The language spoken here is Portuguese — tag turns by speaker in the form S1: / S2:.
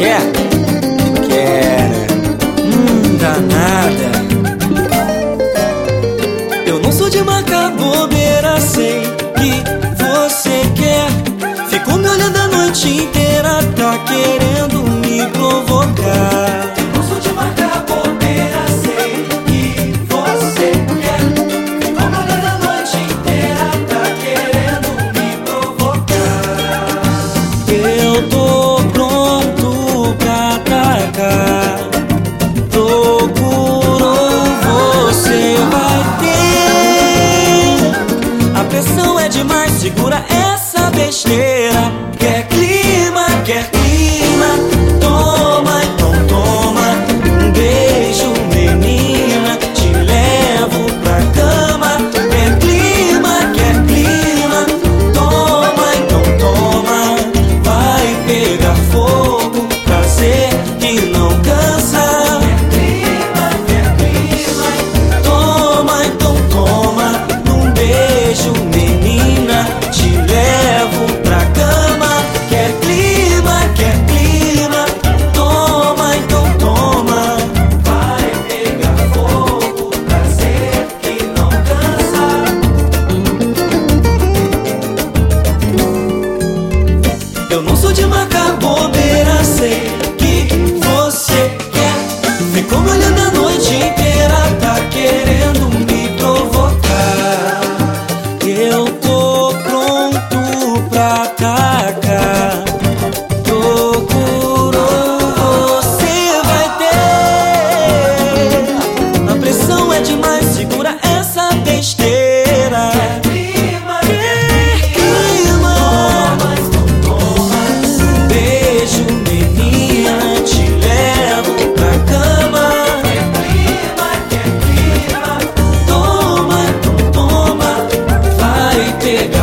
S1: Quer? Quer, né? Danada. Eu não sou de marcar bobeira, sei que você quer. Ficou me olhando a noite inteira, tá querendo me provocar.
S2: Eu não sou de marcar bobeira, sei que você quer. Ficou me olhando a noite inteira, tá querendo me provocar.
S1: Eu tô pronto pra atacar. Procurou, você vai ter. A pressão é demais, segura essa besteira. Quer clima, quer clima. Toma, então toma. Um beijo, menina, te levo pra cama. Quer clima, quer clima. Toma, então toma. Vai pegar fogo, prazer que não cansa.
S2: Quer clima,
S1: Toma, então toma. Um beijo, menina, te levo pra cama. Quer clima, quer clima. Toma, então toma.
S2: vai pegar fogo, prazer que não cansa.
S1: Eu não sou de marcar bobeira, sei que você quer. Ficou me olhando a noite inteira, tá querendo me provocar. Eu tô pronto pra atacar. Procurou, você vai ter. A pressão é demais, segura essa besteira.
S2: Clima,
S1: Clima.
S2: mas não toma.
S1: Beijo, menina, te levo pra cama.
S2: Quer clima,
S1: Toma, então toma, vai pegar